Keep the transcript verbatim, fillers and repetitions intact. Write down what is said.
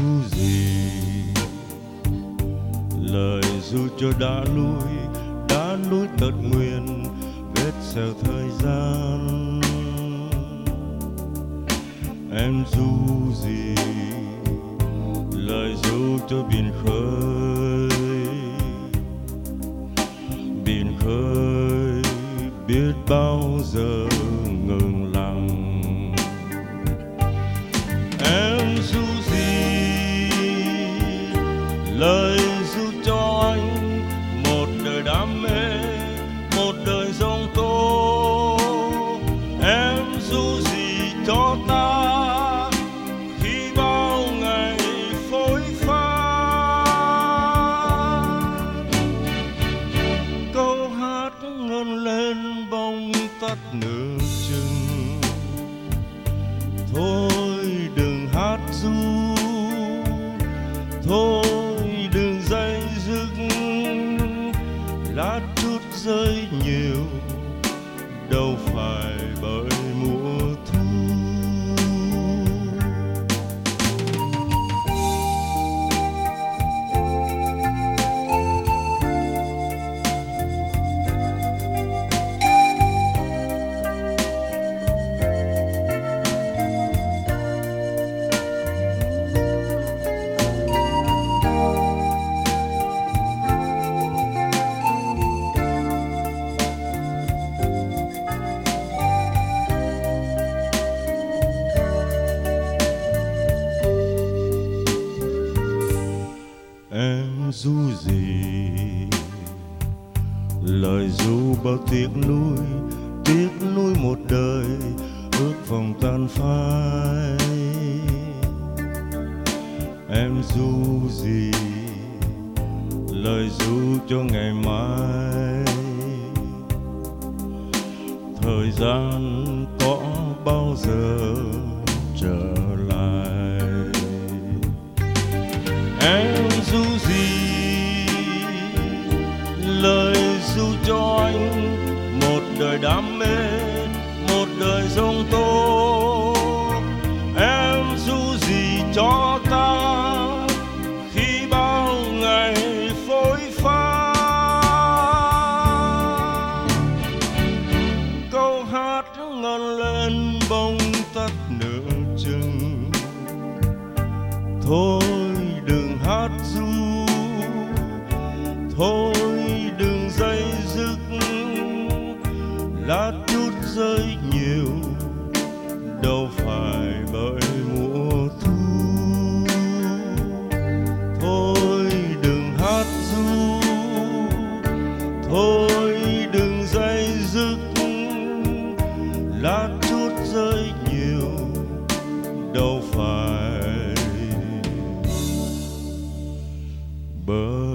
gì, lời ru cho đã núi, đã núi tật nguyền vết sẹo thời gian. Em ru gì, lời ru cho biển khơi, biển khơi biết bao giờ ngừng lặng. Em ru gì, lời ru cho anh một đời đam mê, một đời giông tố. Em ru gì cho ta khi bao ngày phôi pha. Câu hát ngân lên bỗng tắt nửa chừng. Thôi đừng hát ru, thôi đừng dây dứt, lá chút rơi nhiều đâu phải bởi mùa thu. Em ru gì, lời ru bao tiếc nuối, tiếc nuối một đời ước vọng tan phai. Em ru gì, lời ru cho ngày mai. Thời gian có bao giờ trở lại. Em ru gì, lời ru cho anh một đời đam mê, một đời giông tố. Em ru gì cho ta khi bao ngày phôi pha. Câu hát ngân lên bỗng tắt nửa chừng. Thôi đừng hát ru, thôi đừng dây dứt, lá chút rơi nhiều đâu phải bởi mùa thu. Thôi đừng hát ru, thôi đừng dây dứt, lá chút rơi nhiều đâu phải bởi